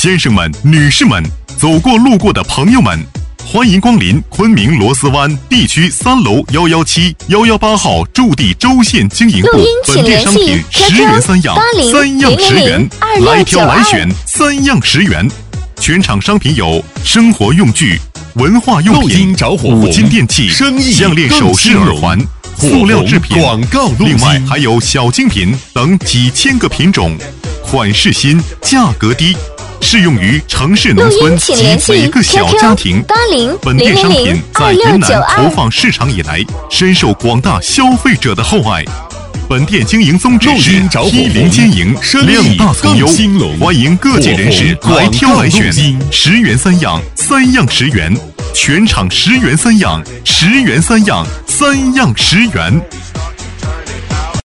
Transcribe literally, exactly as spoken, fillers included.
先生们、女士们，走过路过的朋友们，欢迎光临昆明螺丝湾地区三楼幺幺七幺幺八号驻地州县经营部。本店商品十元三样，三样十元，来挑来选，三样十元。全场商品有生活用具、文化用品、五金电器、项链、首饰、耳环、塑料制品，另外还有小精品等几千个品种，款式新，价格低。适用于城市农村及每个小家庭。本店商品在云南投放市场以来，深受广大消费者的厚爱。本店经营宗旨是批零兼营，量大从优，欢迎各界人士来挑来选。十元三样，三样十元，全场十元三样，十元三样，三样十元。